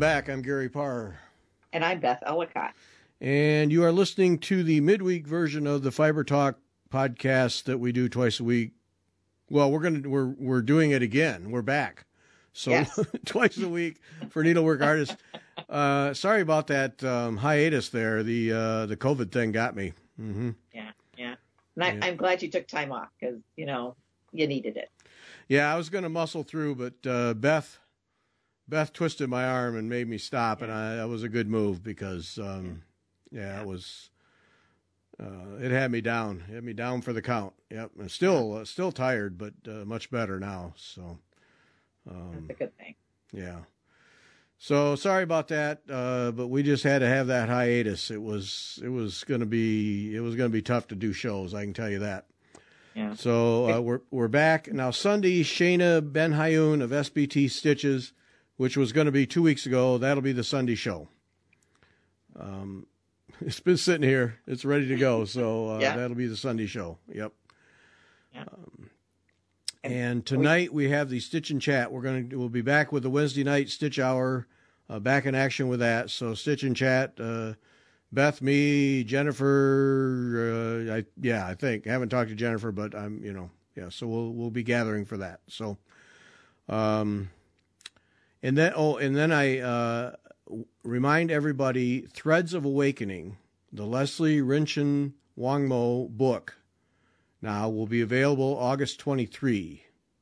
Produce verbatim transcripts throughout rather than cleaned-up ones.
back. I'm Gary Parr. And I'm Beth Ellicott. And you are listening to the midweek version of the Fiber Talk podcast that we do twice a week. Well, we're gonna we're we're doing it again. We're back. So yes. twice a week for needlework artists. Uh, sorry about that um, hiatus there. The uh, the COVID thing got me. Mm-hmm. Yeah, yeah. And I, yeah. I'm glad you took time off because, you know, you needed it. Yeah, I was going to muscle through, but uh, Beth Beth twisted my arm and made me stop, yeah. and I, that was a good move because, um, yeah, yeah, it was. Uh, it had me down. It had me down for the count. Yep, and still uh, still tired, but uh, much better now. So um, that's a good thing. Yeah. So sorry about that, uh, but we just had to have that hiatus. It was it was going to be it was going to be tough to do shows. I can tell you that. Yeah. So uh, we're we're back now. Sunday, Shayna Ben-Hayoun of S B T Stitches, which was going to be two weeks ago. That'll be the Sunday show. Um, it's been sitting here. It's ready to go. So uh, yeah. That'll be the Sunday show. Yep. Yeah. Um, and tonight we have the Stitch and Chat. We're going to we'll be back with the Wednesday night Stitch Hour. Uh, back in action with that. So Stitch and Chat. Uh, Beth, me, Jennifer. Uh, I yeah, I think I haven't talked to Jennifer, but I'm you know yeah. So we'll we'll be gathering for that. So, um, and then oh, and then I uh, remind everybody: Threads of Awakening, the Leslie Rinchen Wangmo book, now will be available August twenty-third.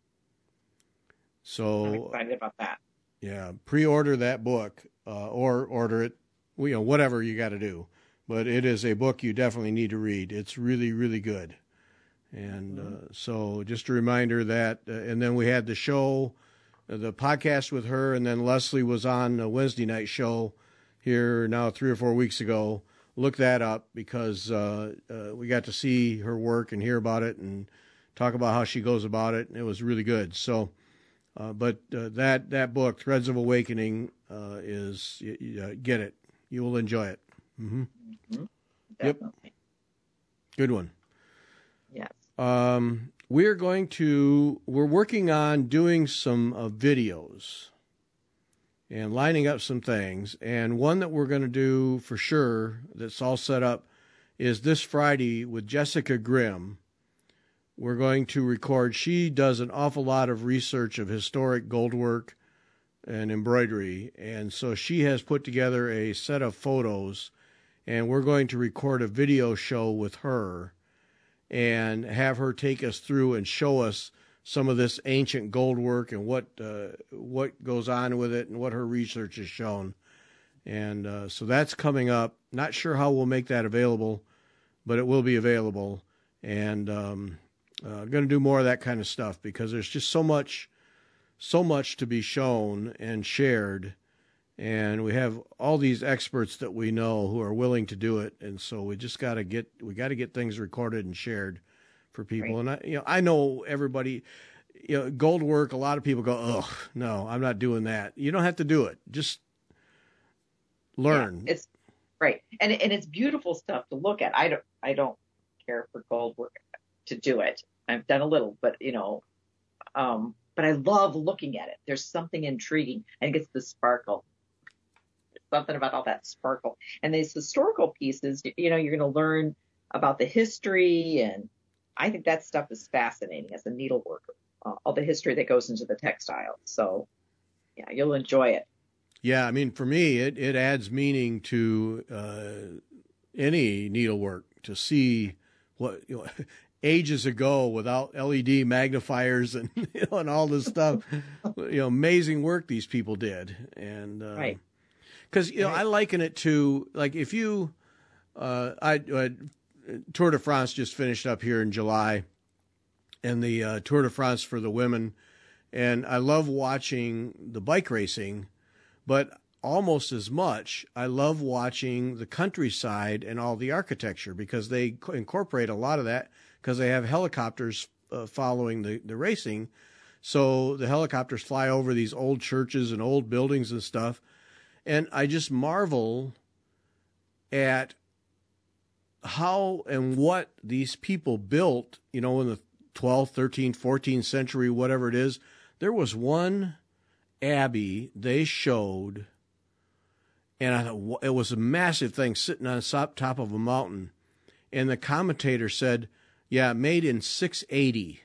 So I'm excited about that. Yeah, pre-order that book uh, or order it. You know, whatever you got to do, but it is a book you definitely need to read. It's really, really good. And uh, so just a reminder that, uh, and then we had the show, uh, the podcast with her, and then Leslie was on a Wednesday night show here now three or four weeks ago. Look that up because uh, uh, we got to see her work and hear about it and talk about how she goes about it. And it was really good. So, uh, but uh, that, that book, Threads of Awakening, uh, is, uh, get it. You will enjoy it. Mm-hmm. Mm-hmm. Yep. Good one. Yes. Um, we're going to, we're working on doing some uh, videos and lining up some things. And one that we're going to do for sure that's all set up is this Friday with Jessica Grimm. We're going to record. She does an awful lot of research of historic goldwork and embroidery, and so she has put together a set of photos, and we're going to record a video show with her and have her take us through and show us some of this ancient goldwork and what uh, what goes on with it and what her research has shown. And uh, so that's coming up. Not sure how we'll make that available, but it will be available. And um, uh, going to do more of that kind of stuff because there's just so much so much to be shown and shared, and we have all these experts that we know who are willing to do it, and so we just got to get we got to get things recorded and shared for people. Right. And I, you know, I know everybody, you know, gold work. A lot of people go, "Oh, no, I'm not doing that." You don't have to do it. Just learn. Yeah, it's right, and and it's beautiful stuff to look at. I don't I don't care for gold work to do it. I've done a little, but you know. Um, But I love looking at it. There's something intriguing. I think it's the sparkle. There's something about all that sparkle. And these historical pieces, you know, you're going to learn about the history. And I think that stuff is fascinating as a needleworker, uh, all the history that goes into the textile. So, yeah, you'll enjoy it. Yeah, I mean, for me, it, it adds meaning to uh, any needlework to see what, you know, ages ago without L E D magnifiers and you know, and all this stuff, you know, amazing work these people did. And uh, right, because you know, right. I liken it to like if you, uh, I uh, Tour de France just finished up here in July, and the uh, Tour de France for the women, and I love watching the bike racing, but almost as much I love watching the countryside and all the architecture because they incorporate a lot of that. Because they have helicopters uh, following the, the racing. So the helicopters fly over these old churches and old buildings and stuff. And I just marvel at how and what these people built, you know, in the twelfth, thirteenth, fourteenth century, whatever it is. There was one abbey they showed And I thought, it was a massive thing sitting on top of a mountain. And the commentator said, yeah, made in six eighty.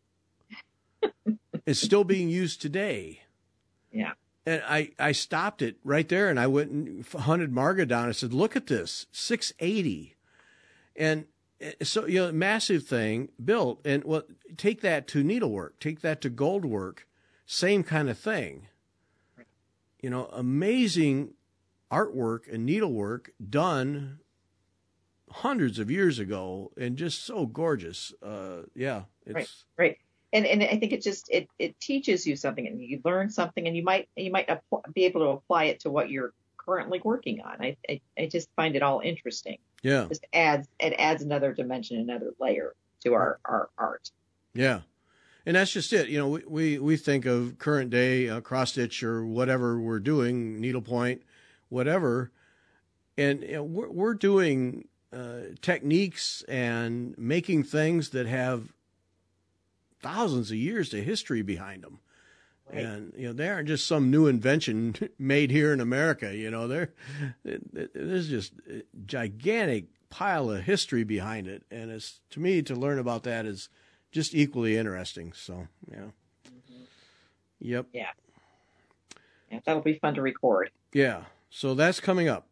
It's still being used today. Yeah. And I, I stopped it right there, and I went and hunted Marga down. I said, look at this, six eighty. And so, you know, massive thing built. And well, take that to needlework, take that to gold work, same kind of thing. You know, amazing artwork and needlework done hundreds of years ago, and just so gorgeous. Uh, yeah, it's right, right. And and I think it just it, it teaches you something, and you learn something, and you might you might be able to apply it to what you're currently working on. I I, I just find it all interesting. Yeah, just adds it adds another dimension, another layer to our, our art. Yeah. And that's just it. You know, we, we, we think of current day uh, cross stitch or whatever we're doing, needlepoint, whatever. And you know, we're, we're doing uh, techniques and making things that have thousands of years of history behind them. Right. And, you know, they aren't just some new invention made here in America. You know, they're, there's just a gigantic pile of history behind it. And it's, to me, to learn about that is just equally interesting. So, yeah. Mm-hmm. Yep. Yeah. Yeah. That'll be fun to record. Yeah. So that's coming up.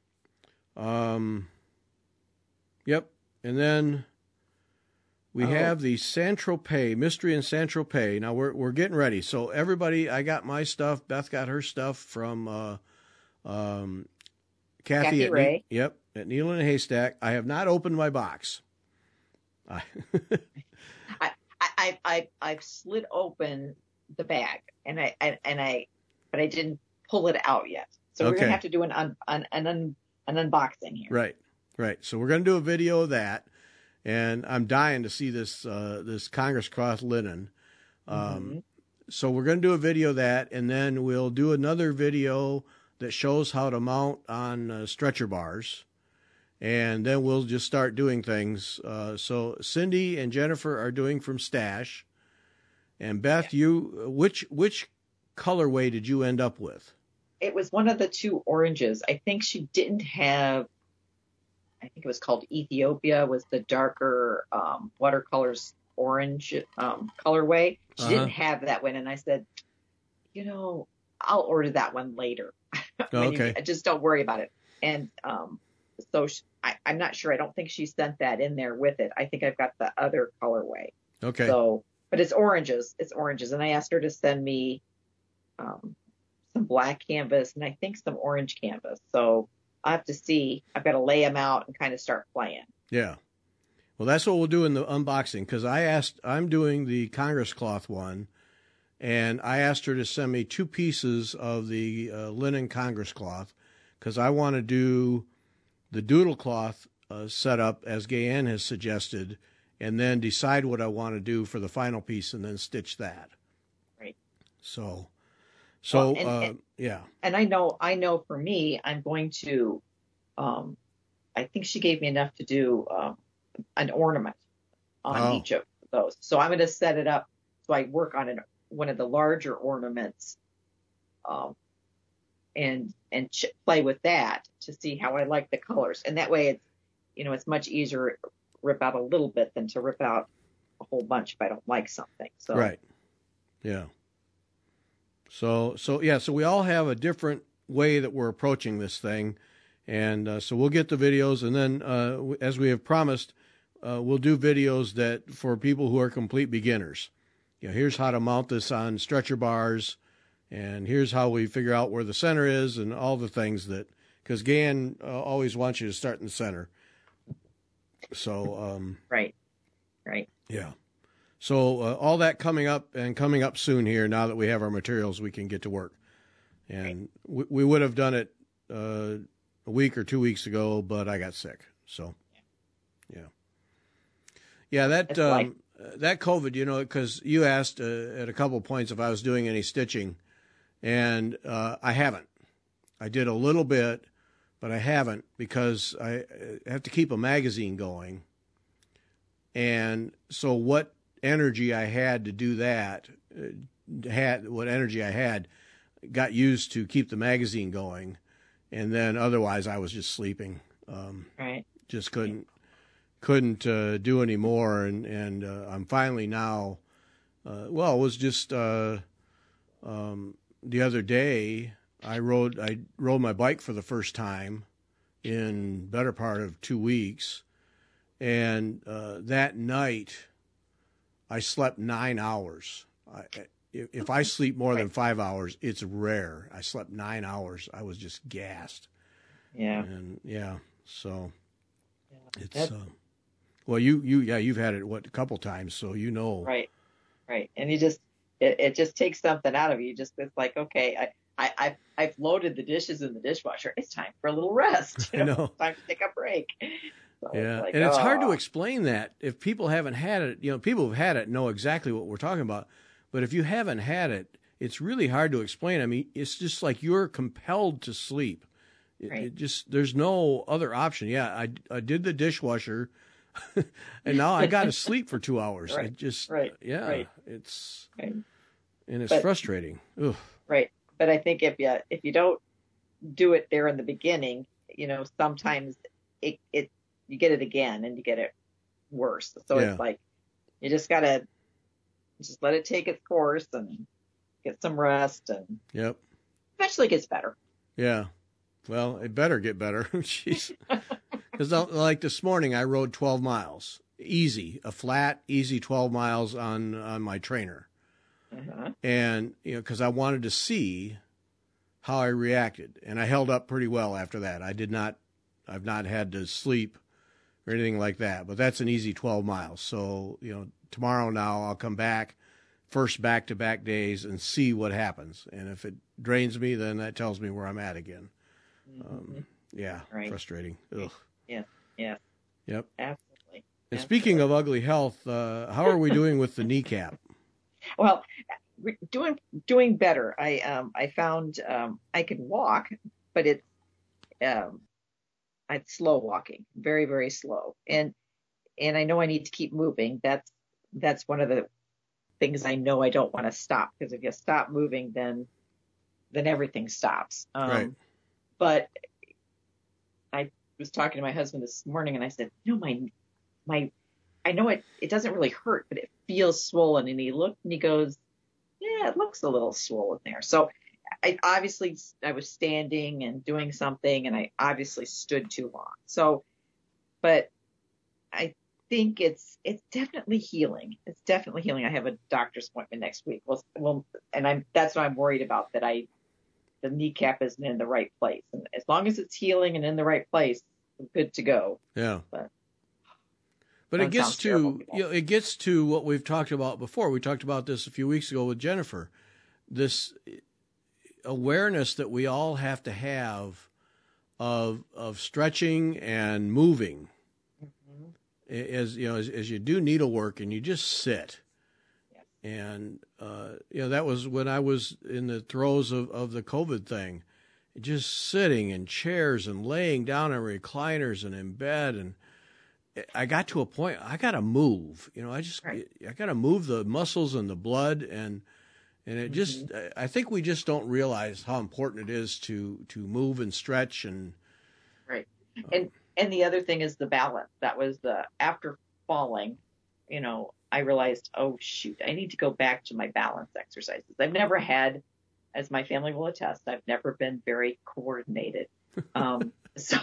Um, yep. And then we oh. have the Saint-Tropez, Mystery in Saint-Tropez. Now we're, we're getting ready. So everybody, I got my stuff. Beth got her stuff from, uh, um, Kathy, Kathy at Ray. Ne- yep. At Needle in a Haystack. I have not opened my box. I I, I, I, I've slid open the bag, and I, I, and I, but I didn't pull it out yet. So we're okay. gonna have to do an un, an an, un, an unboxing here. Right, right. So we're gonna do a video of that, and I'm dying to see this uh, this Congress cloth linen. Um, mm-hmm. So we're gonna do a video of that, and then we'll do another video that shows how to mount on uh, stretcher bars. And then we'll just start doing things. Uh, so Cindy and Jennifer are doing from Stash. And Beth, yeah. you which which colorway did you end up with? It was one of the two oranges. I think she didn't have, I think it was called Ethiopia, was the darker um, watercolors orange um, colorway. She uh-huh. didn't have that one. And I said, you know, I'll order that one later. Oh, okay. You, just don't worry about it. And um, so she, I, I'm not sure. I don't think she sent that in there with it. I think I've got the other colorway. Okay. So, but it's oranges. It's oranges. And I asked her to send me um, some black canvas and I think some orange canvas. So I have to see. I've got to lay them out and kind of start playing. Yeah. Well, that's what we'll do in the unboxing, because I asked, I'm doing the Congress cloth one, and I asked her to send me two pieces of the uh, linen Congress cloth, because I want to do the doodle cloth uh, setup as Gayanne has suggested, and then decide what I want to do for the final piece, and then stitch that. Right. So, so well, and, uh, and, yeah. And I know, I know for me, I'm going to, um, I think she gave me enough to do um, an ornament on oh. each of those. So I'm going to set it up so I work on an, one of the larger ornaments, um, and and ch- play with that to see how I like the colors. And that way, it's you know it's much easier to rip out a little bit than to rip out a whole bunch if I don't like something. So right, yeah. So so yeah, so we all have a different way that we're approaching this thing, and uh, so we'll get the videos, and then uh, as we have promised, uh, we'll do videos that for people who are complete beginners. You know, here's how to mount this on stretcher bars, and here's how we figure out where the center is, and all the things that, because Gayanne uh, always wants you to start in the center. So um, right, right, yeah. So uh, all that coming up and coming up soon here. Now that we have our materials, we can get to work, and right. we, we would have done it uh, a week or two weeks ago, but I got sick. So yeah, yeah. That. Um, Uh, that COVID, you know, because you asked uh, at a couple of points if I was doing any stitching, and uh, I haven't. I did a little bit, but I haven't because I have to keep a magazine going. And so what energy I had to do that, uh, had what energy I had got used to keep the magazine going. and then otherwise I was just sleeping. Um, Right. Just couldn't couldn't uh, do any more, and and uh, I'm finally now. Uh, well, it was just uh, um, the other day I rode I rode my bike for the first time in better part of two weeks, and uh, that night I slept nine hours. I, if, if I sleep more than five hours, it's rare. I slept nine hours. I was just gassed. Yeah. And yeah, so Yeah. it's That's, uh, well, you you yeah, you've had it what a couple times, so you know. right. Right. And you just, it, it just takes something out of you. You just, it's like, okay, I, I, I've, I've loaded the dishes in the dishwasher. It's time for a little rest. You I know, know. It's time to take a break. So Yeah, it's like, and it's hard to oh, explain that if people haven't had it. You know, people who've had it know exactly what we're talking about, but if you haven't had it, it's really hard to explain. I mean, it's just like you're compelled to sleep. It, Right. it just there's no other option. Yeah, I, I did the dishwasher, and now I got to sleep for two hours. Right, It just right, yeah, right. it's Right. and it's But- frustrating. Ugh. Right. But I think if you, if you don't do it there in the beginning, you know, sometimes it, it, you get it again and you get it worse. So Yeah. it's like, you just gotta just let it take its course and get some rest, and Yep. eventually it gets better. Yeah. Well, it better get better. Jeez. Because like this morning, I rode twelve miles, easy, a flat, easy twelve miles on on my trainer, Uh-huh. and you know, because I wanted to see how I reacted, and I held up pretty well after that. I did not, I've not had to sleep or anything like that, but that's an easy twelve miles. So you know, tomorrow now I'll come back, first back to back days, and see what happens. And if it drains me, then that tells me where I'm at again. Um, yeah, Right. frustrating. Ugh. Yeah. Yeah. Yep. Absolutely. And speaking of ugly health, uh, how are we doing with the kneecap? Well, re- doing doing better. I um I found um I can walk, but it's um it's slow walking, very very slow, and and I know I need to keep moving. That's that's one of the things I know I don't want to stop, because if you stop moving, then then everything stops. Um, Right. But I was talking to my husband this morning, and I said, you know, my my I know it it doesn't really hurt, but it feels swollen. And he looked and he goes, yeah, it looks a little swollen there. So I obviously I was standing and doing something, and I obviously stood too long. So, but I think it's it's definitely healing. It's definitely healing. I have a doctor's appointment next week. Well, well, and I'm that's what I'm worried about, that I the kneecap isn't in the right place. And as long as it's healing and in the right place, I'm good to go. Yeah. But, But that it gets sounds terrible, to people. you know, it gets to what we've talked about before. We talked about this a few weeks ago with Jennifer. This awareness that we all have to have of of stretching and moving. Mhm. As you know, as, as you do needlework and you just sit. Yes. And uh, you know, that was when I was in the throes of, of the COVID thing, just sitting in chairs and laying down in recliners and in bed. And I got to a point, I got to move, you know, I just, Right. I got to move the muscles and the blood. And, and it just, I think we just don't realize how important it is to, to move and stretch. And, Right. And and the other thing is the balance. That was the after falling, you know, I realized, oh shoot, I need to go back to my balance exercises. I've never had, as my family will attest, I've never been very coordinated. Um, so,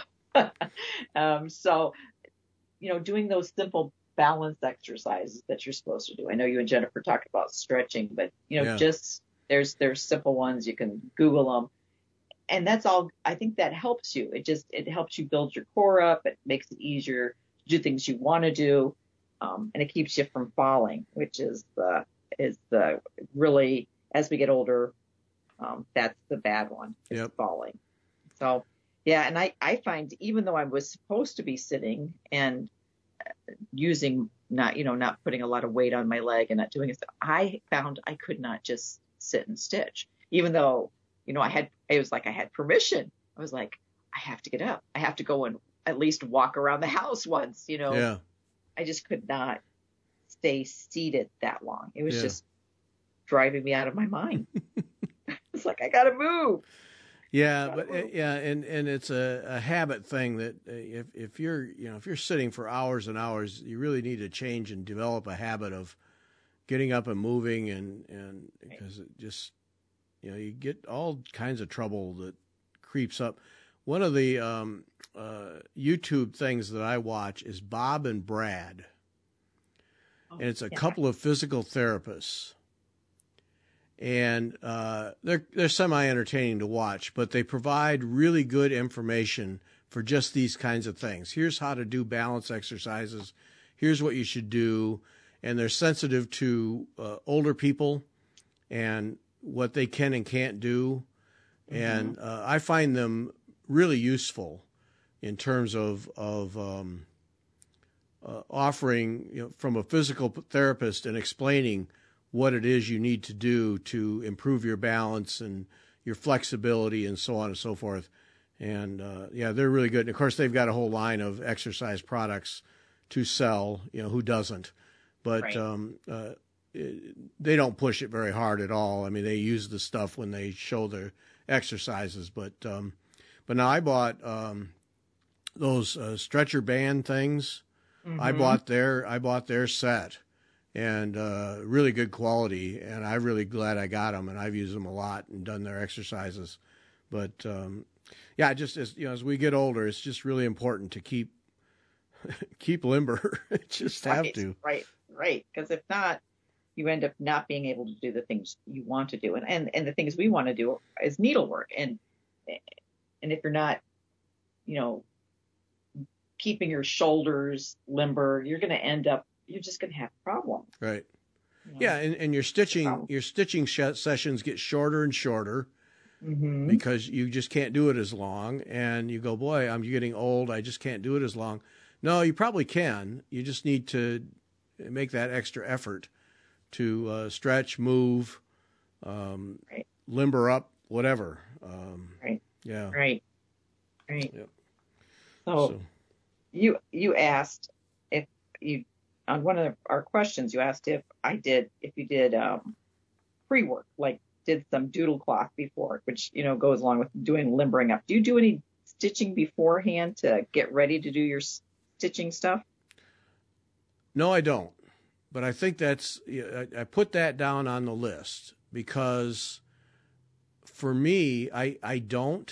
um, so, you know, doing those simple balance exercises that you're supposed to do. I know you and Jennifer talked about stretching, but you know, Yeah. just there's there's simple ones. You can Google them. And that's all. I think that helps you. It just, it helps you build your core up. It makes it easier to do things you want to do. Um, and it keeps you from falling, which is the, is the really, as we get older, um, that's the bad one, is Yep. falling. So, yeah. And I, I find, even though I was supposed to be sitting and using not, you know, not putting a lot of weight on my leg and not doing it, I found I could not just sit and stitch, even though, you know, I had, it was like I had permission. I was like, I have to get up. I have to go and at least walk around the house once, you know. yeah. I just could not stay seated that long. It was Yeah. just driving me out of my mind. It's like, I got to move. Yeah, but uh, yeah, and, and it's a, a habit thing that uh, if if you're you know if you're sitting for hours and hours, you really need to change and develop a habit of getting up and moving, and and because it just you know you get all kinds of trouble that creeps up. One of the um, uh, YouTube things that I watch is Bob and Brad, Oh, and it's a yeah. couple of physical therapists. And uh, they're they're semi-entertaining to watch, but they provide really good information for just these kinds of things. Here's how to do balance exercises. Here's what you should do. And they're sensitive to uh, older people and what they can and can't do. Mm-hmm. And uh, I find them really useful in terms of of um, uh, offering, you know, from a physical therapist and explaining what it is you need to do to improve your balance and your flexibility and so on and so forth. And, uh, yeah, they're really good. And, of course, they've got a whole line of exercise products to sell, you know, who doesn't? But Right. um, uh, it, they don't push it very hard at all. I mean, they use the stuff when they show their exercises. But um, but now I bought um, those uh, stretcher band things. Mm-hmm. I bought their I bought their set. And uh, really good quality, and I'm really glad I got them, and I've used them a lot and done their exercises. But um, yeah, just as you know, as we get older, it's just really important to keep keep limber. Just have right, to. Right, right. Because if not, you end up not being able to do the things you want to do, and and, and the things we want to do is needlework, and and if you're not, you know, keeping your shoulders limber, you're going to end up. You're just going to have problems. Right. You know? Yeah, and, and your stitching your stitching sh- sessions get shorter and shorter mm-hmm. because you just can't do it as long. And you go, boy, I'm getting old. I just can't do it as long. No, you probably can. You just need to make that extra effort to uh, stretch, move, um, right. limber up, whatever. Um, right. Yeah. Right. Right. Yep. So, so you you asked if you. On one of our questions, you asked if I did, if you did um, pre-work, like did some doodle cloth before, which, you know, goes along with doing limbering up. Do you do any stitching beforehand to get ready to do your stitching stuff? No, I don't. But I think that's, I, I put that down on the list because for me, I, I don't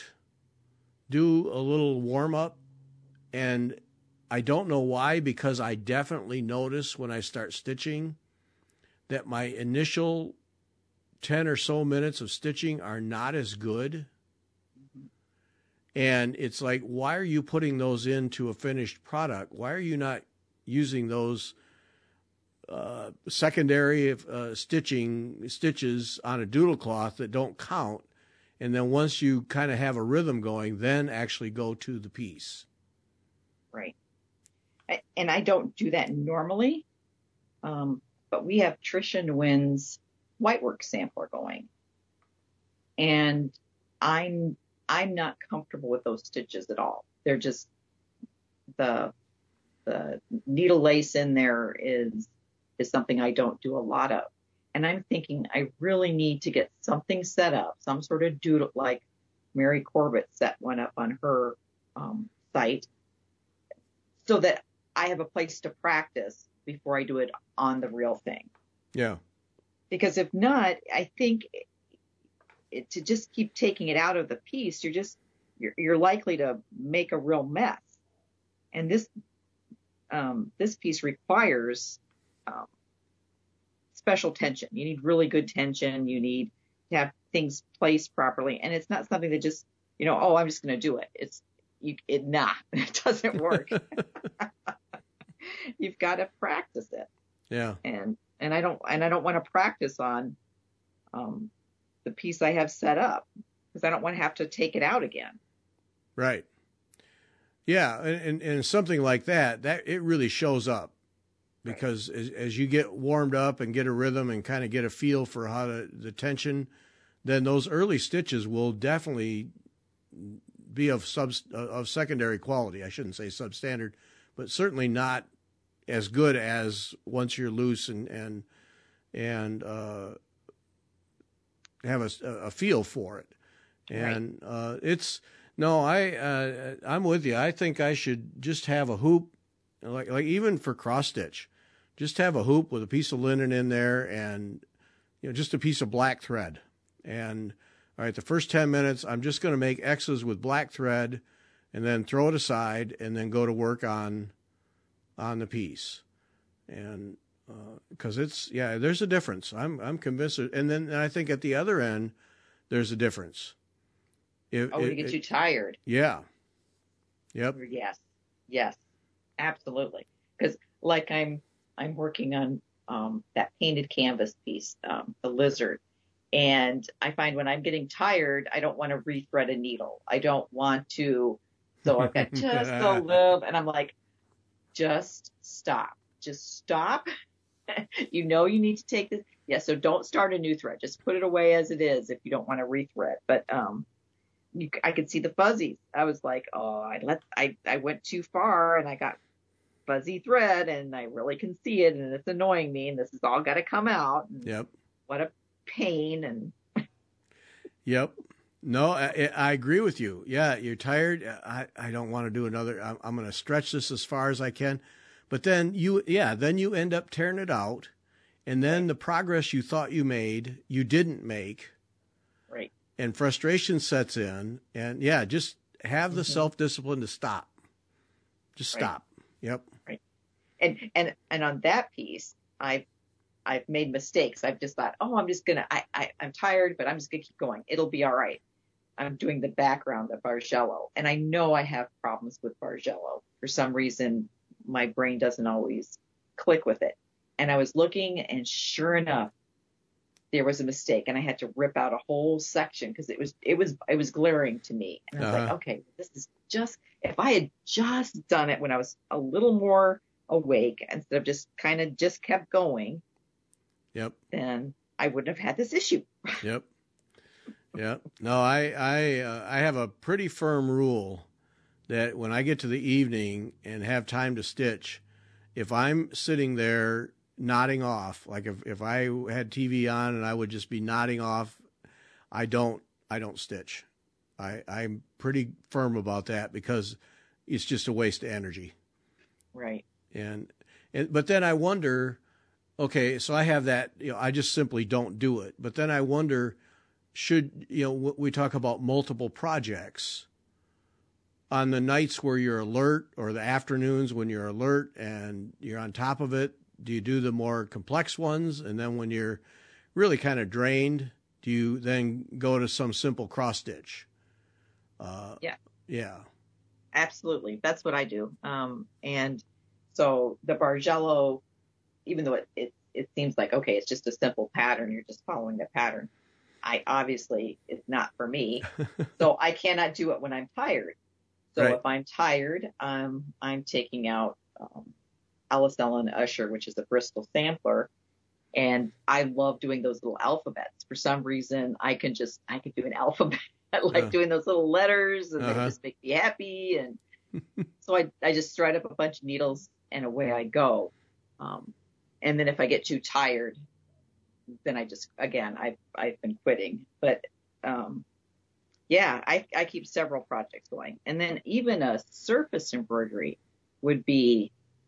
do a little warm up, and I don't know why, because I definitely notice when I start stitching that my initial ten or so minutes of stitching are not as good. Mm-hmm. And it's like, why are you putting those into a finished product? Why are you not using those uh, secondary uh, stitching stitches on a doodle cloth that don't count? And then once you kind of have a rhythm going, then actually go to the piece. Right. And I don't do that normally, um, but we have Tricia Nguyen's Whitework sampler going, and I'm I'm not comfortable with those stitches at all. They're just the the needle lace in there is is something I don't do a lot of, and I'm thinking I really need to get something set up, some sort of doodle, like Mary Corbett set one up on her um, site, so that I have a place to practice before I do it on the real thing. Yeah. Because if not, I think it, it, to just keep taking it out of the piece, you're just, you're, you're likely to make a real mess. And this, um, this piece requires, um, special tension. You need really good tension. You need to have things placed properly. And it's not something that just, you know, oh, I'm just going to do it. It's, you, it, nah, it doesn't work. You've got to practice it. Yeah. And, and I don't, and I don't want to practice on, um, the piece I have set up because I don't want to have to take it out again. Right. Yeah. And, and, and something like that, that it really shows up because right. as, as you get warmed up and get a rhythm and kind of get a feel for how to, the tension, then those early stitches will definitely be of sub, of secondary quality. I shouldn't say substandard, but certainly not as good as once you're loose and and and uh, have a, a feel for it. And uh, it's no, I uh, I'm with you. I think I should just have a hoop, like like even for cross stitch, just have a hoop with a piece of linen in there and you know just a piece of black thread. And all right, the first ten minutes, I'm just going to make X's with black thread, and then throw it aside, and then go to work on on the piece. And because uh, it's yeah, there's a difference. I'm I'm convinced. And then and I think at the other end, there's a difference. It, oh, it, to get it, you tired. Yeah. Yep. Yes. Yes. Absolutely. Because like I'm I'm working on um, that painted canvas piece, um, the lizard, and I find when I'm getting tired, I don't want to rethread a needle. I don't want to. So I've got just a little, and I'm like, just stop. Just stop. You know you need to take this. Yeah. So don't start a new thread. Just put it away as it is if you don't want to rethread. But um. You, I could see the fuzzies. I was like, oh, I let I, I went too far and I got fuzzy thread and I really can see it and it's annoying me and this has all got to come out. And yep. What a pain. And yep. No, I, I agree with you. Yeah, you're tired. I, I don't want to do another. I'm, I'm going to stretch this as far as I can. But then you, yeah, then you end up tearing it out. And then right. the progress you thought you made, you didn't make. Right. And frustration sets in, and yeah, just have the mm-hmm. self-discipline to stop. Just stop. Right. Yep. Right. And and and on that piece, I've I've made mistakes. I've just thought, oh, I'm just gonna. I, I I'm tired, but I'm just gonna keep going. It'll be all right. I'm doing the background of Bargello, and I know I have problems with Bargello. For some reason, my brain doesn't always click with it. And I was looking, and sure enough, there was a mistake, and I had to rip out a whole section because it was it was it was glaring to me. And I was uh-huh. like, okay, this is just if I had just done it when I was a little more awake instead of just kind of just kept going. Yep. Then I wouldn't have had this issue. Yep. Yep. No, I I uh, I have a pretty firm rule that when I get to the evening and have time to stitch, if I'm sitting there nodding off, like if, if I had T V on and I would just be nodding off, I don't I don't stitch. I I'm pretty firm about that because it's just a waste of energy. Right. And and but then I wonder, okay, so I have that, you know, I just simply don't do it. But then I wonder, should, you know, we talk about multiple projects on the nights where you're alert or the afternoons when you're alert and you're on top of it. Do you do the more complex ones? And then when you're really kind of drained, do you then go to some simple cross stitch? Uh, yeah. Yeah. Absolutely. That's what I do. Um, and so the Bargello, even though it, it, it seems like, okay, it's just a simple pattern. You're just following the pattern. I obviously, it's not for me. So I cannot do it when I'm tired. So right. if I'm tired, um, I'm taking out, um, Ellis Allen Usher, which is a Bristol sampler. And I love doing those little alphabets. For some reason, I can just, I can do an alphabet. I like yeah. doing those little letters and uh-huh. they just make me happy. And so I, I just thread up a bunch of needles and away I go. Um, and then if I get too tired, then I just, again, I've, I've been quitting. But, um, yeah, I, I keep several projects going. And then even a surface embroidery would be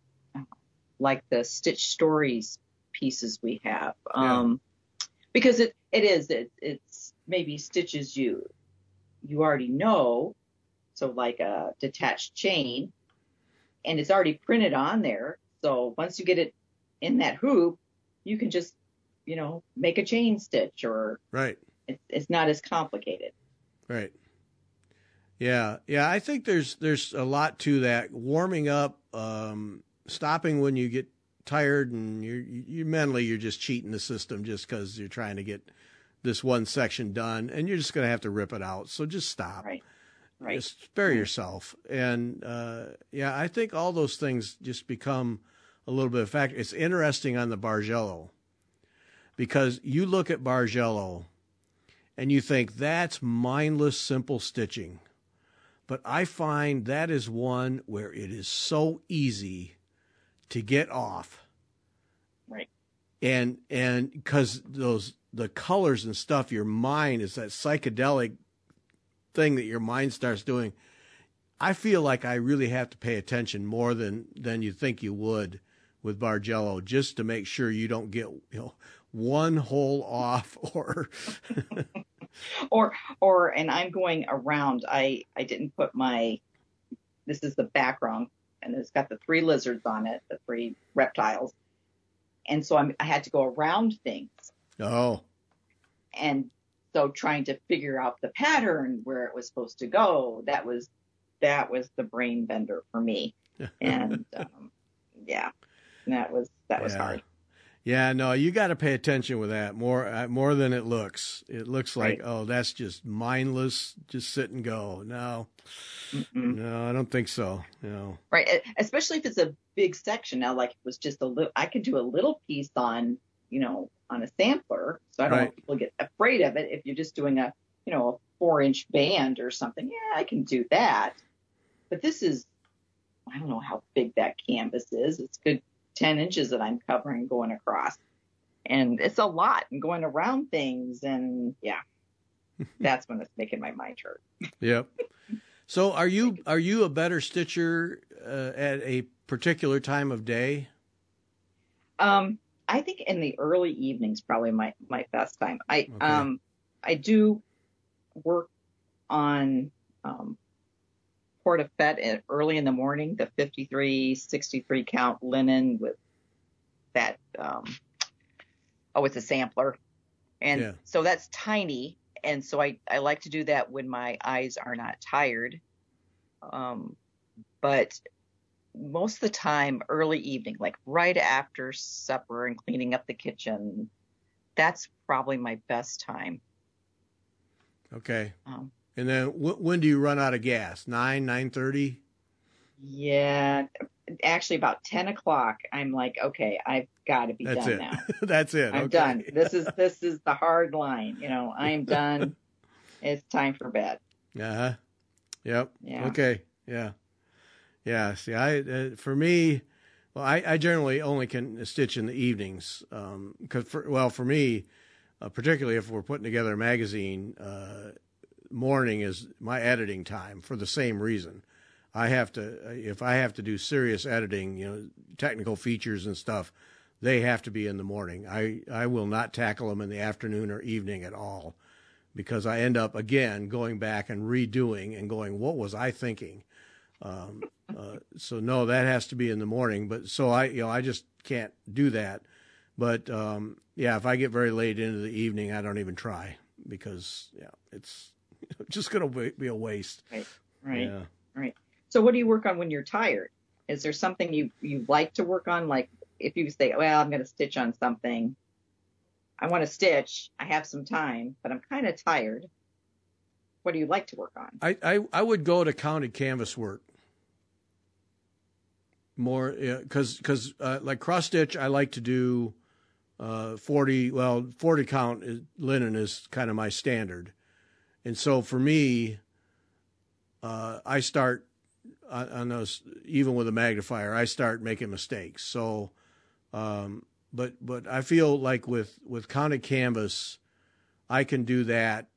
like the Stitch Stories pieces we have. Yeah. Um, because it, it is, it, it's maybe stitches you, you already know. So like a detached chain, and it's already printed on there. So once you get it in that hoop, you can just, you know, make a chain stitch or right. It's, it's not as complicated. Right. Yeah. Yeah. I think there's, there's a lot to that. Warming up, um, stopping when you get tired and you're, you mentally, you're just cheating the system just because you're trying to get this one section done and you're just going to have to rip it out. So just stop. Right. Right. Just spare yourself. And, uh, yeah, I think all those things just become a little bit of fact. It's interesting on the Bargello because you look at Bargello and you think that's mindless, simple stitching. But I find that is one where it is so easy to get off. Right. And, and cause those, the colors and stuff, your mind is that psychedelic thing that your mind starts doing. I feel like I really have to pay attention more than, than you think you would with Bargello, just to make sure you don't get, you know, one hole off or or or and I'm going around. I I didn't put my this is the background, and it's got the three lizards on it, the three reptiles, and so I'm, I had to go around things. Oh, and so trying to figure out the pattern where it was supposed to go, that was that was the brain bender for me, and um, yeah, that was that was yeah. hard. Yeah, no, you got to pay attention with that more uh, more than it looks. It looks like, right. oh, that's just mindless, just sit and go. No, Mm-mm. no, I don't think so. No. Right, especially if it's a big section. Now, like it was just a little, I could do a little piece on, you know, on a sampler, so I don't right. want people to get afraid of it. If you're just doing a, you know, a four-inch band or something, yeah, I can do that. But this is, I don't know how big that canvas is. It's good. ten inches that I'm covering going across, and it's a lot and going around things. And yeah, that's when it's making my mind hurt. Yep. So are you, are you a better stitcher uh, at a particular time of day? Um, I think in the early evenings, probably my, my best time. I, okay. um, I do work on, um, Portafett early in the morning, the fifty-three, sixty-three count linen with that, um, oh, it's a sampler. And yeah. so that's tiny. And so I, I like to do that when my eyes are not tired. Um, but most of the time, early evening, like right after supper and cleaning up the kitchen, that's probably my best time. Okay. Um, And then w- when do you run out of gas? Nine, nine thirty? Yeah, actually about ten o'clock. I'm like, okay, I've got to be That's done it. now. That's it. I'm okay. done. This is this is the hard line. You know, I'm done. It's time for bed. Uh huh. Yep. Yeah. Okay. Yeah. Yeah. See, I uh, for me, well, I, I generally only can stitch in the evenings because, um, for, well, for me, uh, particularly if we're putting together a magazine. Uh, morning is my editing time for the same reason. I have to, if I have to do serious editing, you know, technical features and stuff, they have to be in the morning. I, I will not tackle them in the afternoon or evening at all because I end up again going back and redoing and going, what was I thinking? Um, uh, so no, that has to be in the morning, but so I, you know, I just can't do that. But, um, yeah, if I get very late into the evening, I don't even try because yeah, it's, just going to be a waste. Right, right, yeah. right. So what do you work on when you're tired? Is there something you, you like to work on? Like if you say, well, I'm going to stitch on something. I want to stitch. I have some time, but I'm kind of tired. What do you like to work on? I, I, I would go to counted canvas work more because, yeah, because uh, like cross stitch, I like to do uh, forty, well, forty count is, linen is kind of my standard. And so for me, uh, I start on, on those, even with a magnifier, I start making mistakes. So, um, but, but I feel like with, with counted canvas, I can do that,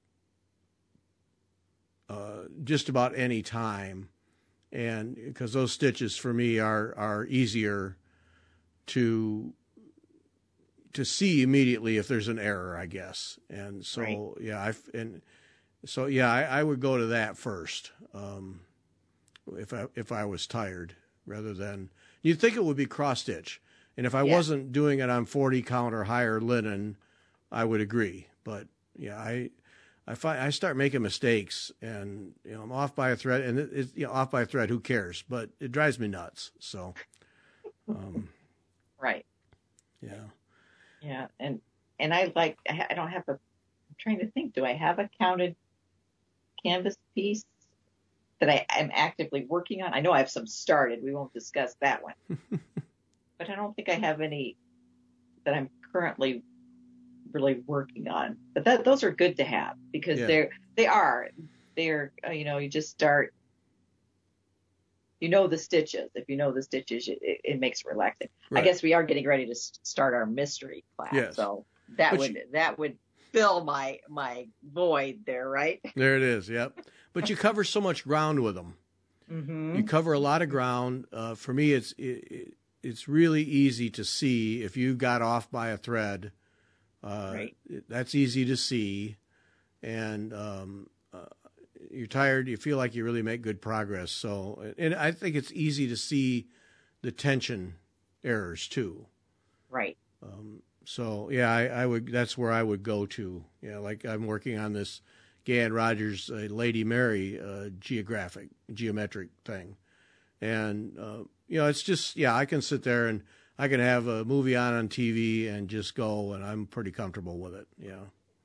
uh, just about any time. And because those stitches for me are, are easier to, to see immediately if there's an error, I guess. And so, right. yeah, I, and, So yeah, I, I would go to that first, um, if I if I was tired, rather than you'd think it would be cross stitch, and if I yeah. wasn't doing it on forty count or higher linen, I would agree. But yeah, I I find I start making mistakes, and you know I'm off by a thread, and it, it's you know, off by a thread. Who cares? But it drives me nuts. So, um, right. Yeah. Yeah, and and I like I don't have a. I'm trying to think. Do I have a counted canvas piece that I, I'm actively working on? I know I have some started. We won't discuss that one. But I don't think I have any that I'm currently really working on. But that, those are good to have because yeah. they're, they are, they're, uh, you know, you just start, you know, the stitches. If you know the stitches, it, it makes it relaxing. Right. I guess we are getting ready to start our mystery class. Yes. So that Which, would, that would, fill my my void there, right? There it is. Yep. but you cover so much ground with them. Mm-hmm. You cover a lot of ground. Uh, for me, it's it, it's really easy to see if you got off by a thread. Uh, Right. That's easy to see, and um, uh, you're tired. You feel like you really make good progress. So, and I think it's easy to see the tension errors too. Right. Um, so yeah, I, I would. That's where I would go to. Yeah, like I'm working on this Gad Rogers uh, Lady Mary uh, geographic geometric thing, and uh, you know, it's just yeah, I can sit there and I can have a movie on on T V and just go, and I'm pretty comfortable with it. Yeah,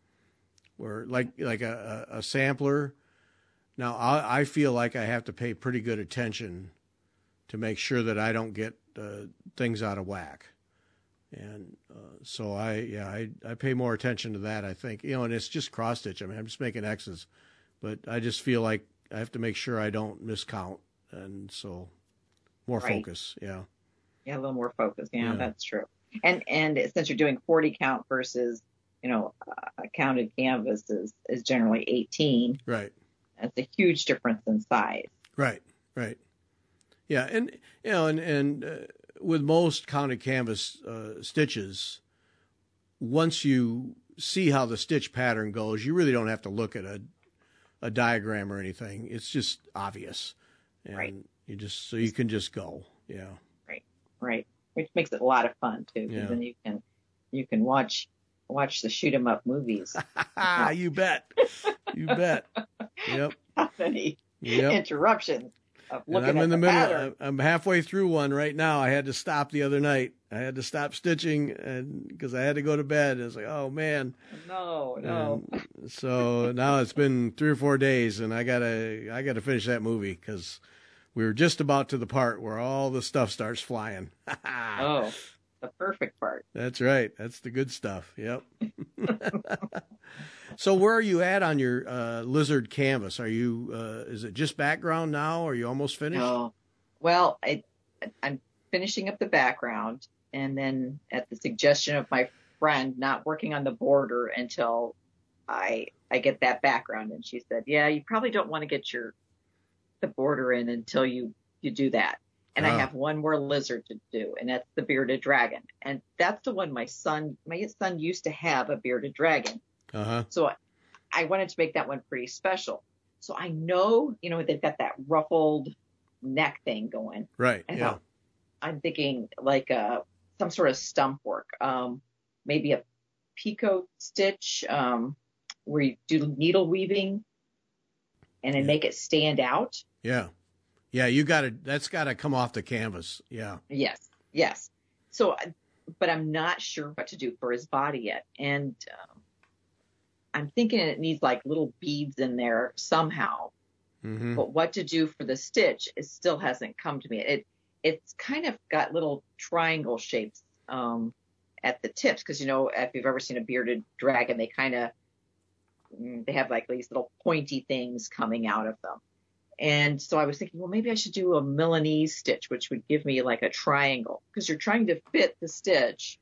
where like like a, a, a sampler. Now I, I feel like I have to pay pretty good attention to make sure that I don't get uh, things out of whack. And uh, so I, yeah, I, I pay more attention to that, I think. You know, and it's just cross stitch. I mean, I'm just making X's, but I just feel like I have to make sure I don't miscount. And so more Right. focus. Yeah. Yeah, a little more focus. Yeah, Yeah. that's true. And and since you're doing forty count versus, you know, a counted canvas is, is generally eighteen, Right. that's a huge difference in size. Right. Right. Yeah. And, you know, and, and, uh, with most counted canvas uh, stitches, once you see how the stitch pattern goes, you really don't have to look at a a diagram or anything. It's just obvious, and Right. you just so you can just go. Yeah, Right. Which makes it a lot of fun too, because Yeah. then you can you can watch watch the shoot 'em up movies. you bet, you bet. Yep, How many yep. interruptions of And looking I'm at in the, the middle. pattern. I'm halfway through one right now. I had to stop the other night. I had to stop stitching, and because I had to go to bed. It's like, oh man. No, no. And so now it's been three or four days, and I gotta I gotta finish that movie because we were just about to the part where all the stuff starts flying. Oh, the perfect part. That's right. That's the good stuff. Yep. So where are you at on your uh, lizard canvas? Are you? Uh, is it just background now? Are you almost finished? No. Well, I I'm finishing up the background, and then at the suggestion of my friend, not working on the border until I I get that background. And she said, "Yeah, you probably don't want to get your the border in until you you do that." And Oh. I have one more lizard to do, and that's the bearded dragon. And that's the one my son my son used to have, a bearded dragon. Uh huh. So I, I wanted to make that one pretty special. So I know, you know, they've got that ruffled neck thing going. Right. I Yeah. thought, I'm thinking like uh, some sort of stump work, um, maybe a picot stitch um, where you do needle weaving and then Yeah. make it stand out. Yeah. Yeah. You got to. That's got to come off the canvas. Yeah. Yes, yes. So, but I'm not sure what to do for his body yet. And um, I'm thinking it needs like little beads in there somehow. Mm-hmm. But what to do for the stitch, it still hasn't come to me. It It's kind of got little triangle shapes um, at the tips. Because, you know, if you've ever seen a bearded dragon, they kind of, they have like these little pointy things coming out of them. And so I was thinking, well, maybe I should do a Milanese stitch, which would give me like a triangle, because you're trying to fit the stitch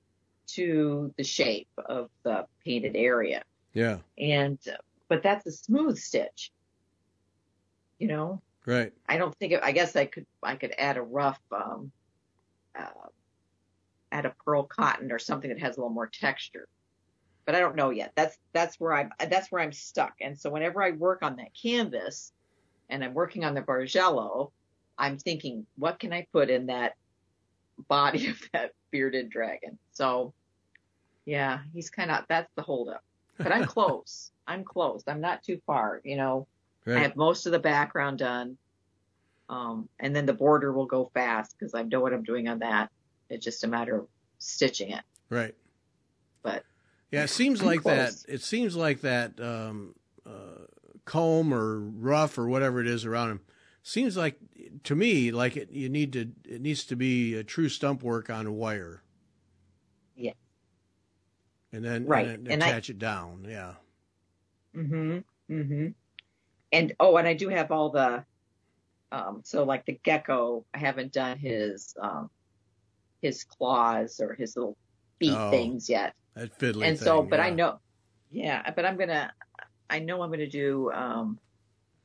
to the shape of the painted area. Yeah. And, uh, but that's a smooth stitch, you know? Right. I don't think, it, I guess I could, I could add a rough, um, uh, add a pearl cotton or something that has a little more texture, but I don't know yet. That's, that's where I'm, that's where I'm stuck. And so whenever I work on that canvas and I'm working on the Bargello, I'm thinking, what can I put in that body of that bearded dragon? So yeah, he's kind of, that's the holdup, but I'm close. I'm close. I'm not too far, you know. Right. I have most of the background done. Um, and then the border will go fast because I know what I'm doing on that. It's just a matter of stitching it. Right. But yeah, it seems I'm like close. that. It seems like that um, uh, comb or rough or whatever it is around him seems like to me like it. You need to. It needs to be a true stump work on wire. Yeah. And then Right. and, And I- attach it down. Yeah. Mm-hmm. Mm-hmm. And oh, and I do have all the, um, so like the gecko, I haven't done his, um, his claws or his little feet Oh, things yet. That fiddly And thing. so, but I yeah. know, yeah, but I'm gonna, I know I'm gonna do, um,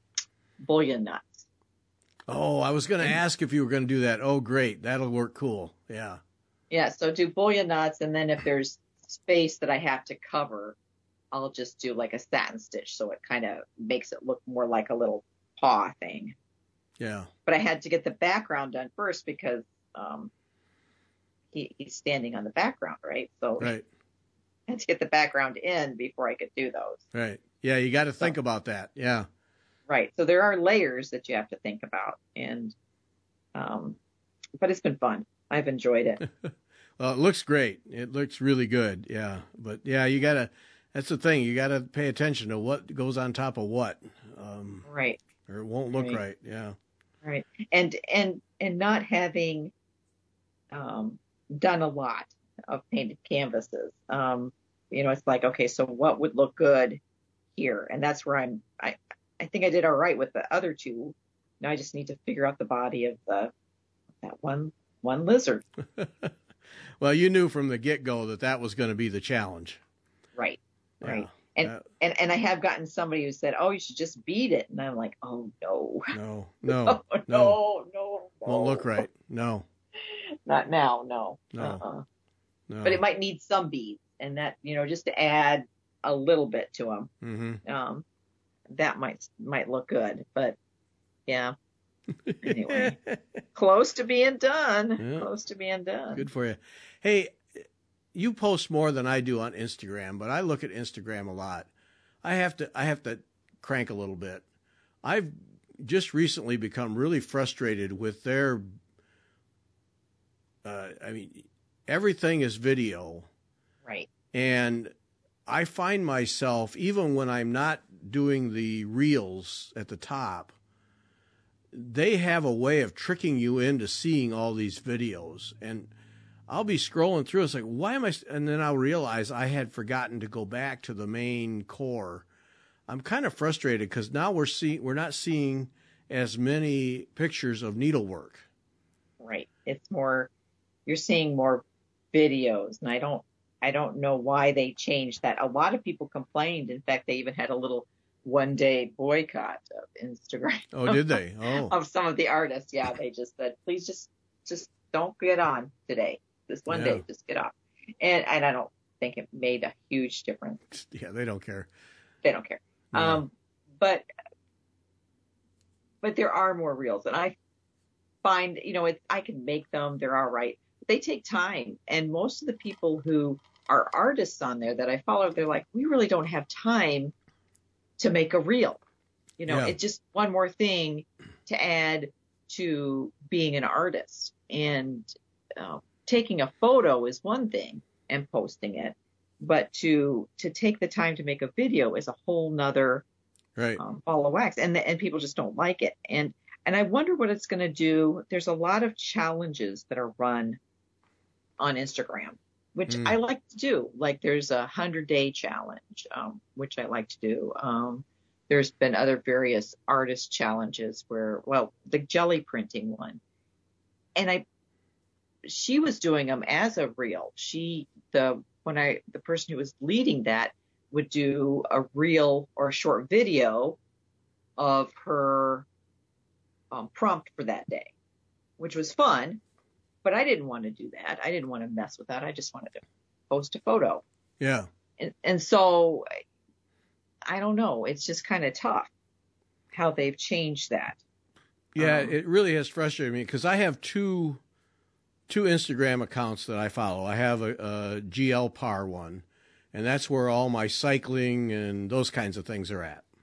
bullion knots. Oh, I was going to ask if you were going to do that. Oh, great. That'll work cool. Yeah. Yeah, so do bullion knots, and then if there's space that I have to cover, I'll just do like a satin stitch, so it kind of makes it look more like a little paw thing. Yeah. But I had to get the background done first because um, he, he's standing on the background, right? So Right. I had to get the background in before I could do those. Right. Yeah, you got to think so, about that. Yeah. Right. So there are layers that you have to think about, and um, but it's been fun. I've enjoyed it. Well, it looks great. It looks really good. Yeah. But yeah, you got to, that's the thing. You got to pay attention to what goes on top of what. Um, right. Or it won't look right. right. Yeah. Right. And, and, and not having um, done a lot of painted canvases, um, you know, it's like, okay, so what would look good here? And that's where I'm, I, I think I did all right with the other two. Now I just need to figure out the body of the, that one, one lizard. Well, you knew from the get-go that that was going to be the challenge. Right. Yeah. Right. And, uh, and, and I have gotten somebody who said, oh, you should just beat it. And I'm like, oh, no. No, no, oh, no. No, no, no. Won't look right. No. Not now, no. No. Uh-uh. No. But it might need some beads, and that, you know, just to add a little bit to them. Mm-hmm. Um, that might might look good. But, yeah. Anyway, close to being done. Yeah. Close to being done. Good for you. Hey, you post more than I do on Instagram, but I look at Instagram a lot. I have to I have to crank a little bit. I've just recently become really frustrated with their uh, I mean, everything is video. Right. And I find myself, even when I'm not doing the reels at the top, they have a way of tricking you into seeing all these videos. And I'll be scrolling through. It's like, why am I? And then I'll realize I had forgotten to go back to the main core. I'm kind of frustrated because now we're seeing we're not seeing as many pictures of needlework. Right. It's more, you're seeing more videos, and I don't, I don't know why they changed that. A lot of people complained. In fact, they even had a little one day boycott of Instagram. Oh, did they? Oh, of some of the artists. Yeah. They just said, please just, just don't get on today. This one Yeah. day, just get off. And, and I don't think it made a huge difference. yeah, they don't care. They don't care. No. Um, but, but there are more reels, and I find, you know, it's, I can make them. They're all right. But they take time. And most of the people who are artists on there that I follow, they're like, we really don't have time to make a reel. You know, Yeah. it's just one more thing to add to being an artist. And uh, taking a photo is one thing and posting it, but to to take the time to make a video is a whole nother Right. um, ball of wax, and and people just don't like it. And and I wonder what it's going to do. There's a lot of challenges that are run on Instagram, which Mm. I like to do. Like there's a hundred day challenge, um, which I like to do. Um, there's been other various artist challenges where, well, the jelly printing one, and I, she was doing them as a reel. She, the, when I, the person who was leading that would do a reel or a short video of her um, prompt for that day, which was fun. But I didn't want to do that. I didn't want to mess with that. I just wanted to post a photo. Yeah. And, and so I don't know. It's just kind of tough how they've changed that. Yeah, Um, it really has frustrated me because I have two two Instagram accounts that I follow. I have a, a G L P A R one, and that's where all my cycling and those kinds of things are at.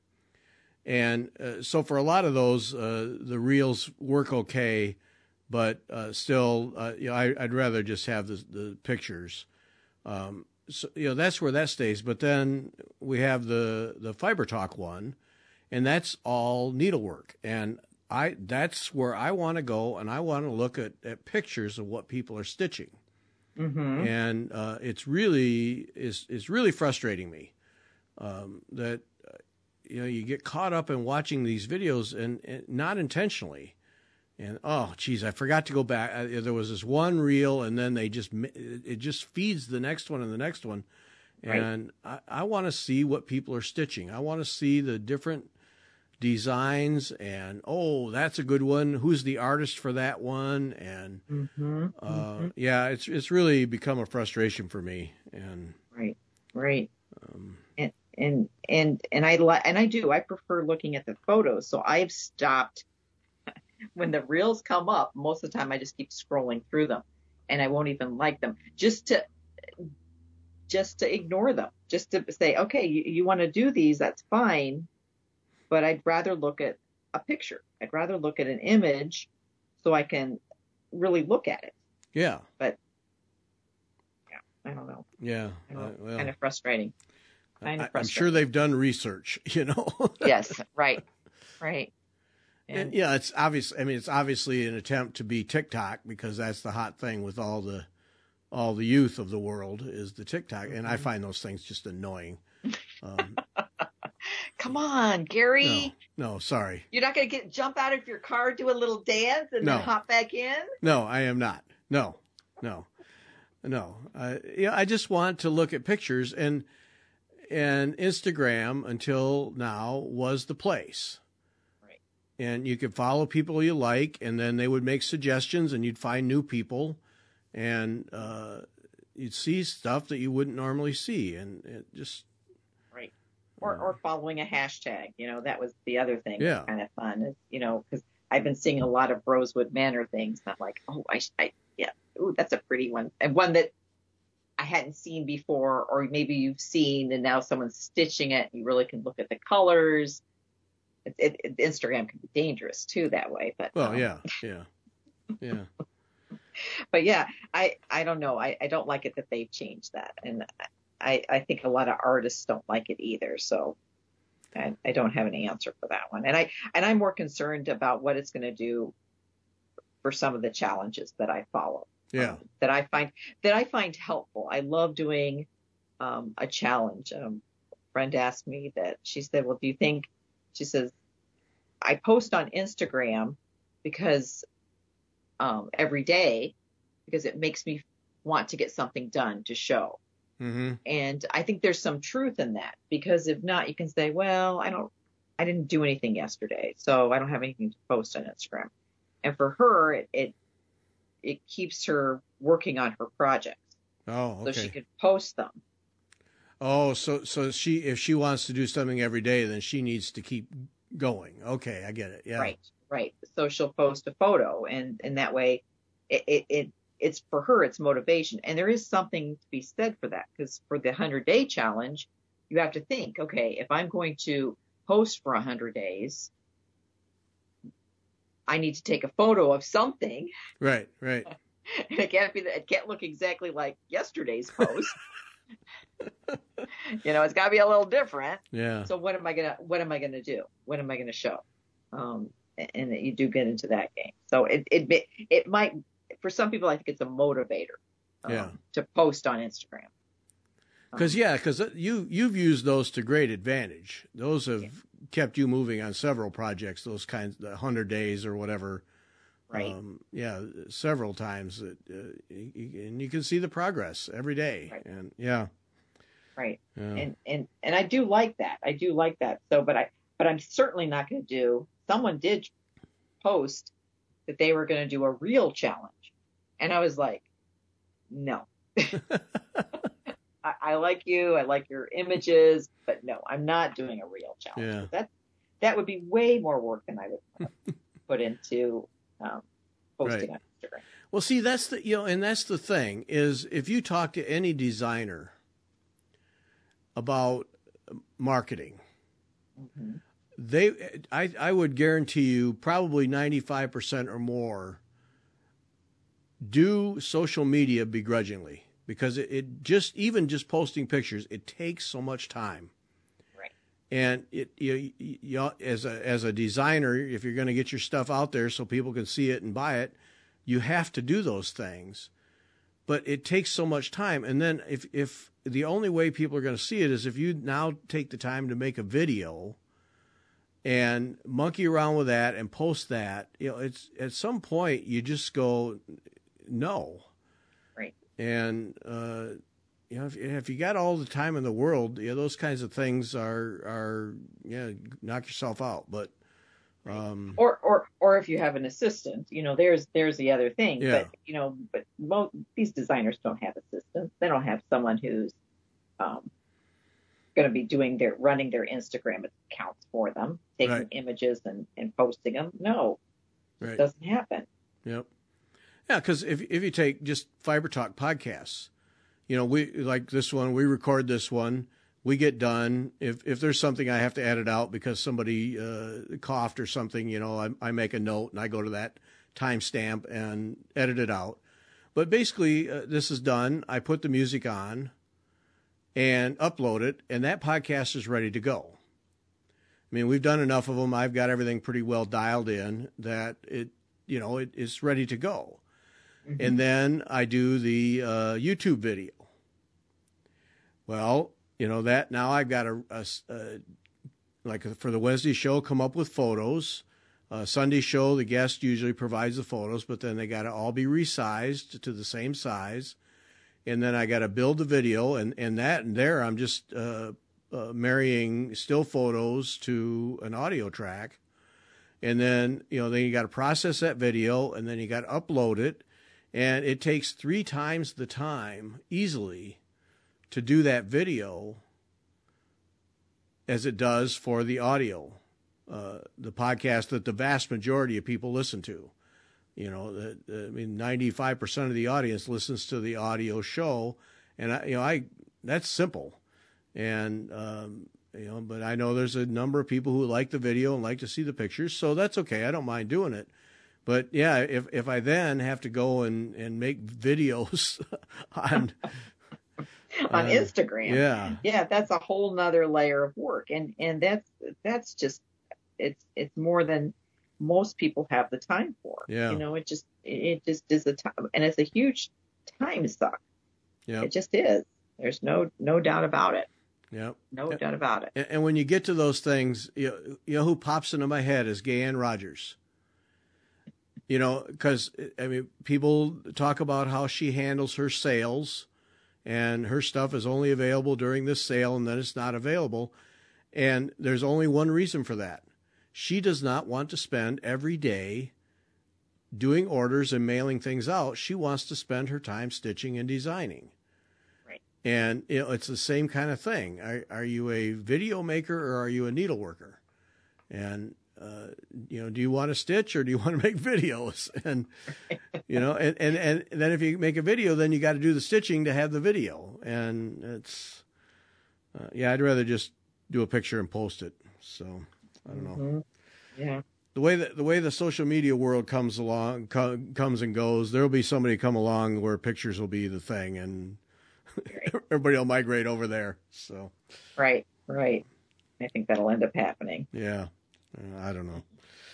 And uh, so for a lot of those, uh, the reels work okay, but uh, still, uh, you know, I, I'd rather just have the, the pictures. Um, so you know, that's where that stays. But then we have the the Fiber Talk one, and that's all needlework. And I that's where I want to go, and I want to look at, at pictures of what people are stitching. mhm. And uh, it's really is is really frustrating me um, that uh, you know you get caught up in watching these videos and, and not intentionally. And oh, geez, I forgot to go back. Uh, there was this one reel, and then they just it just feeds the next one and the next one. And right. I, I want to see what people are stitching. I want to see the different designs and, oh, that's a good one. Who's the artist for that one? And Mm-hmm. uh, Mm-hmm. yeah, it's it's really become a frustration for me. And Right. Right. um, And and and and I li- and I do. I prefer looking at the photos. So I've stopped when the reels come up. Most of the time, I just keep scrolling through them, and I won't even like them. Just to just to ignore them. Just to say, okay, you, you want to do these, that's fine. But I'd rather look at a picture. I'd rather look at an image so I can really look at it. yeah, But yeah, I don't know. yeah, I don't know. uh, well, Kind of frustrating. Kind of I, I'm sure frustrating. they've done research, you know. Yes, right, right. And, And yeah, it's obvious. I mean, it's obviously an attempt to be TikTok because that's the hot thing with all the all the youth of the world is the TikTok, and I find those things just annoying. Um, come on, Gary. no, no, sorry, You're not going to get jump out of your car, do a little dance, and No. then hop back in? no, I am not. No, no, no. Uh, yeah, I just want to look at pictures, and and Instagram until now was the place. Right. And you could follow people you like, and then they would make suggestions, and you'd find new people, and uh, you'd see stuff that you wouldn't normally see, and it just Right. Or or following a hashtag. You know, that was the other thing. Yeah. Kind of fun. Is, you know, because I've been seeing a lot of Rosewood Manor things. And I'm like, oh, I, I yeah, ooh, that's a pretty one, and one that I hadn't seen before, or maybe you've seen, and now someone's stitching it. And you really can look at the colors. It, it, it, Instagram can be dangerous too that way. But well, um, yeah, yeah, yeah. but yeah, I, I don't know. I, I don't like it that they've changed that. And I, I think a lot of artists don't like it either. So I, I don't have an answer for that one. And I, and I'm more concerned about what it's going to do for some of the challenges that I follow. Yeah. Um, that I find, that I find helpful. I love doing, um, a challenge. Um, a friend asked me that, she said, well, do you think, she says, I post on Instagram because um, every day because it makes me want to get something done to show. Mm-hmm. And I think there's some truth in that, because if not, you can say, well, I don't, I didn't do anything yesterday, so I don't have anything to post on Instagram. And for her, it, it, it keeps her working on her projects. Oh, okay. So she could post them. Oh, so so she if she wants to do something every day, then she needs to keep going. Okay, I get it. Yeah. Right, right. So she'll post a photo, and, and that way it, it, it it's for her, it's motivation. And there is something to be said for that, because for the hundred day challenge, you have to think, okay, if I'm going to post for a hundred days, I need to take a photo of something. Right, right. And it can't be that, it can't look exactly like yesterday's post. You know, it's got to be a little different. Yeah. So what am I gonna what am I gonna do? What am I gonna show? Um, and you do get into that game. So it it it might, for some people, I think it's a motivator. Um, Yeah. To post on Instagram. Because Um, yeah, because you you've used those to great advantage. Those have Yeah. kept you moving on several projects. Those kinds, the hundred days or whatever. Right. Um, yeah, several times. That, uh, you, and you can see the progress every day. Right. And yeah. Right. Yeah. And and and I do like that. I do like that. So, but I but I'm certainly not going to do. Someone did post that they were going to do a reel challenge, and I was like, no. I, I like you. I like your images, but no, I'm not doing a reel challenge. Yeah. That that would be way more work than I would put into um, posting Right. on Instagram. Well, see, that's the you know, and that's the thing is if you talk to any designer about marketing, Mm-hmm. they I I would guarantee you probably ninety-five percent or more do social media begrudgingly, because it, it just even just posting pictures, it takes so much time. Right. And it you, you as a as a designer, if you're going to get your stuff out there so people can see it and buy it, you have to do those things. But it takes so much time. And then if if the only way people are going to see it is if you now take the time to make a video and monkey around with that and post that, you know, it's at some point you just go no. Right. And uh, you know, if, if you got all the time in the world, you know, those kinds of things are, are, yeah, knock yourself out. But, um, or, or, or if you have an assistant, you know, there's, there's the other thing, yeah. but, you know, but most, these designers don't have assistants. They don't have someone who's, um, going to be doing their, running their Instagram accounts for them, taking Right. images and, and posting them. No, Right. it doesn't happen. Yep. Yeah. Because if, if you take just Fiber Talk podcasts, you know, we like this one, we record this one, we get done. If if there's something I have to edit out because somebody uh, coughed or something, you know, I, I make a note and I go to that timestamp and edit it out. But basically, uh, this is done. I put the music on and upload it, and that podcast is ready to go. I mean, we've done enough of them. I've got everything pretty well dialed in that it, you know, it is ready to go. Mm-hmm. And then I do the uh, YouTube video. Well, you know, that now I've got a, a, a like for the Wednesday show, come up with photos. Uh, Sunday show, the guest usually provides the photos, but then they got to all be resized to the same size. And then I got to build the video, and, and that and there I'm just uh, uh, marrying still photos to an audio track. And then, you know, then you got to process that video, and then you got to upload it. And it takes three times the time easily to do that video as it does for the audio, uh, the podcast that the vast majority of people listen to. You know, the, the, I mean, ninety-five percent of the audience listens to the audio show, and I, you know, I that's simple, and um, you know, but I know there's a number of people who like the video and like to see the pictures, so that's okay. I don't mind doing it. But yeah, if if I then have to go and, and make videos on on uh, Instagram, yeah, yeah, that's a whole nother layer of work, and and that's that's just it's it's more than most people have the time for. Yeah, you know, it just it just is a time, and it's a huge time suck. Yeah, it just is. There's no no doubt about it. Yeah, no doubt about it. And, and when you get to those things, you know, you know who pops into my head is Gayanne Rogers. You know, because, I mean, people talk about how she handles her sales, and her stuff is only available during this sale, and then it's not available. And there's only one reason for that. She does not want to spend every day doing orders and mailing things out. She wants to spend her time stitching and designing. Right. And, you know, it's the same kind of thing. Are, are you a video maker or are you a needle worker? And Uh, you know, do you want to stitch or do you want to make videos? And, you know, and, and, and then if you make a video, then you got to do the stitching to have the video. And it's, uh, yeah, I'd rather just do a picture and post it. So I don't mm-hmm. know. Yeah. The way that the way the social media world comes along, co- comes and goes, there'll be somebody come along where pictures will be the thing, and right. everybody will migrate over there. So, right, right. I think that'll end up happening. Yeah. I don't know.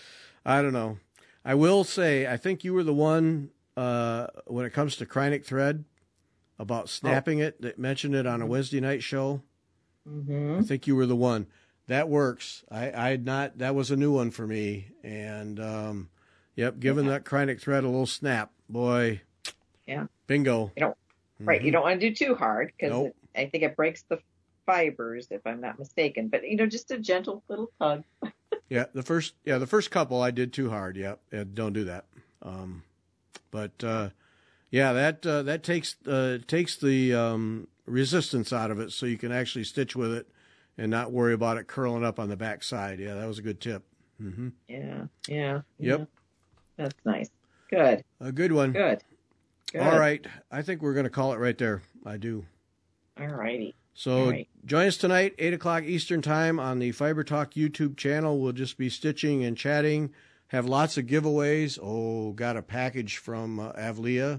I don't know. I will say, I think you were the one, uh, when it comes to Kreinik thread, about snapping oh. it, that mentioned it on a Wednesday night show. Mm-hmm. I think you were the one. That works. I, I had not, that was a new one for me. And, um, yep, giving yeah. that Kreinik thread a little snap. Boy. Yeah. Bingo. You don't, mm-hmm. Right. You don't want to do too hard, because nope. I think it breaks the fibers, if I'm not mistaken. But, you know, just a gentle little tug. Yeah, the first yeah the first couple I did too hard. Yeah, yeah don't do that. Um, but uh, yeah, that uh, that takes uh, takes the um, resistance out of it, so you can actually stitch with it and not worry about it curling up on the back side. Yeah, that was a good tip. Mm-hmm. Yeah, yeah. Yep. Yeah. That's nice. Good. A good one. Good. Good. All right, I think we're going to call it right there. I do. All righty. So right. Join us tonight, eight o'clock Eastern Time on the Fiber Talk YouTube channel. We'll just be stitching and chatting, have lots of giveaways. Oh, got a package from uh, Avlia.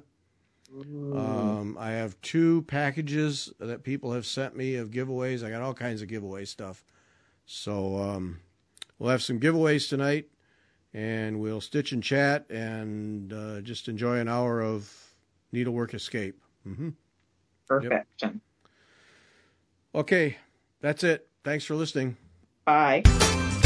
Um, I have two packages that people have sent me of giveaways. I got all kinds of giveaway stuff. So um, we'll have some giveaways tonight, and we'll stitch and chat and uh, just enjoy an hour of needlework escape. Mm-hmm. Perfect. Yep. Okay, that's it. Thanks for listening. Bye.